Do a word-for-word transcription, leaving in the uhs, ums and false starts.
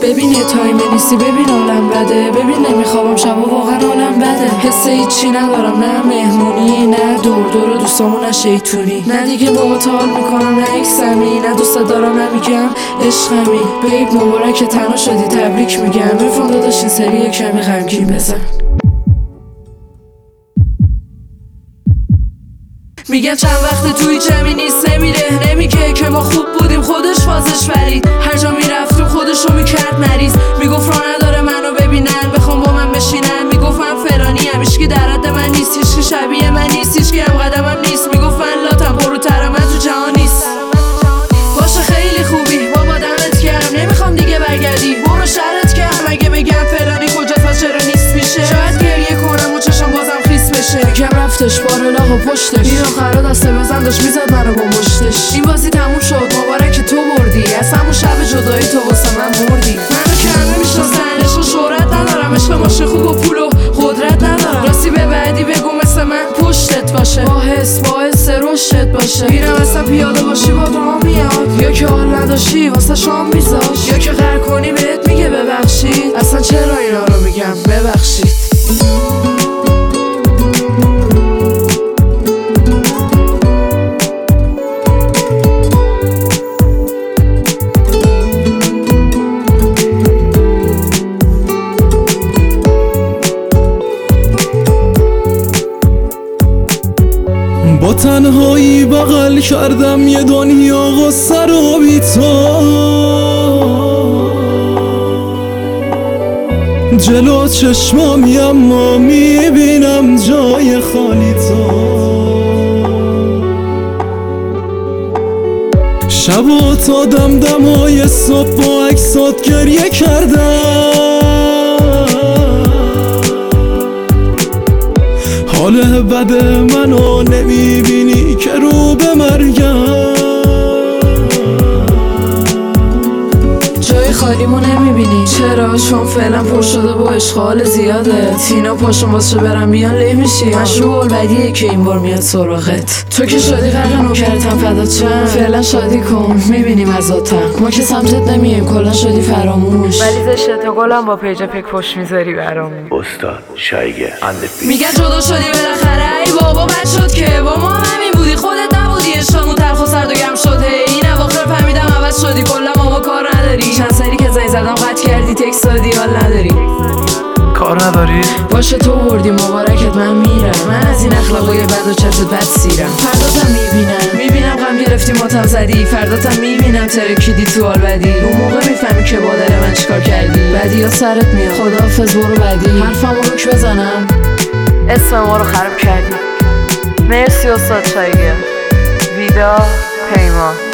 ببین یه تایمه نیستی، ببین عالم بده، ببین نمیخوابم شبا واقعا عالم بده. حس هیچی ندارم، نه مهمونی نه دور دور دوستامون نه شیطونی، نه دیگه بابا تال میکنم نه اکسمی، نه دوست دارم نه میگم عشقمی. بیب مبارک تنها شدی تبریک میگم، رفون داداش این سری یه کمی غمگین بزن. میگن چند وقت توی جمعی نیست، نمیره نمیگه که ما خوب بودیم، خودش فازش برید. هر جا میرفتیم خودشو میکرد مریض، میگفت راه نداره منو ببینن بخوام با من بشینن. میگفت من فلانیم، هیچکی در حد من نیست، هیچکی شبیه من نیست، هیچکی هم قدمم نیست. میگفت من لاتم پروتر من تو جهان نیست. باشه خیلی خوبی بابا دمت گرم، نمیخوام دیگه برگردی، برو شرط گرم. اگه بگم فلانی کجاست و چرا نیست میشه، شاید گریه کنم و چشم بازم خیس بشه. کم رفتش بار لاغ و پشتش، این آخرا دسته بزن داشت میزد منو با مشتش. این بازی تموم شد مبارک تو بردی، از همون شب جدایی تو واسه من مردی. منو که همه میشناسن، عشق و شهرت ندارم، عشق ماشه خوب و پول و قدرت ندارم. راستی به بعدی بگو مثل من پشتت باشه، با حس با حس رشدت باشه. اینم اصلا پیاده باشی با ما میاد، یا که حال نداشتی واسه شام میذاش، یا که غر کنی بهت میگه ببخشید. اصلا چرا اینا رو میگم ببخشید. با تنهایی بغل کردم یه دنیا غصه رو بی تو، جلو چشمامی اما میبینم جای خالی تو. شبا تا دم دمای صبح با عکسات گریه کردم، حال بد منو نمیبینی که رو به مرگم. جای خالیمو نمیبینی چرا؟ چون فعلا پر شده با اشغال زیاده. تینا پاشون واسه برم بیان له میشی، مشروع بدیه که این بار میاد سراغت. تو که شادی قرق نوکرتم فدات شم، فعلا شادی کن میبینیم ازاتم. ما که سمتت نمیایم کلا شدی فراموش، ولی زشته تو گلم با پیج پک پشت میذاری برامون. استاد شایگه اندفی میگن جدا شدی بالاخره، ای بابا بد شد که با ما همین بودی، خودت نبودی. عشقمون تلخ و سرد و گرم شده، این اواخر فهمیدم عوض شدی، کلا ما با کار نداری. چند سری که زنگ زدم قطع کردی، تکست دادی حال نداری. کار نداری؟ باشه تو بردی مبارکت من میرم، من از این اخلاقای بد و چرت بد سیرم. فرداتم میبینم میبینم غم گرفتی ماتم زدی، فرداتم میبینم ترکیدی تو حال بدی. اون موقع میفهمی که با دل من چیکار کردی، بدی یا سرت میاد خداحافظ برو بدی. حرفمو روک بزنم اسم ما رو خراب کردی. مرسی استاد شایگه. ویدا پیمان.